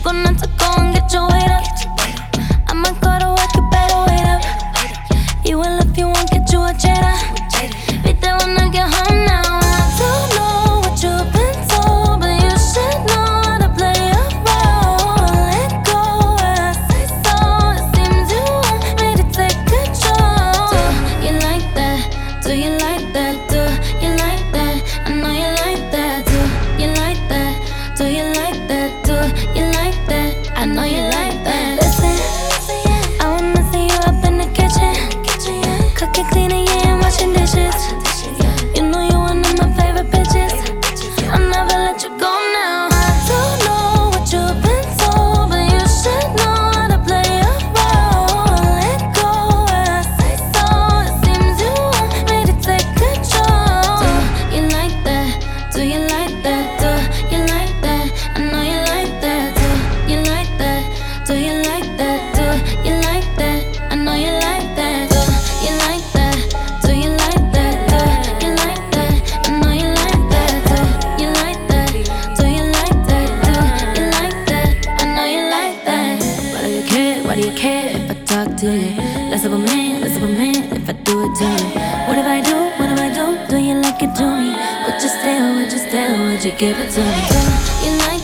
careful not to go and get your weight up. I might go to work, you better wait up. You will if you won't get you a Jada. Beat that when I get home now. I don't know what you've been told, but you should know how to play a role. Let go when I say so. It seems you want me to take control. Do you like that? Do you like that? Do you like that? I know you like that. Do you like that? Do you like that? Do you like that? I know you like that. Listen, I wanna see you up in the kitchen, cooking, cleaning, yeah, and washing dishes. You know you're one of my favorite bitches. I'll never let you go now. I don't know what you've been told, but you should know how to play a role. Let go when I say so. It seems you want me to take control. Do you like that? Do you like that? Do you like that? I know you like that. Do you like that? Do you like that? Do you like that? I know you like that. Do you like that? Do you like that? Do you like that? I know you like that. Do you like that? Do you like that? Do you like that? I know you like that. Why do you care? Why do you care if I talk to you? Less of a man, less of a man if I do it to you. What if I do? What if I do? Do you like it to me? Would you stay or would you stay or would you give it to me? Do you like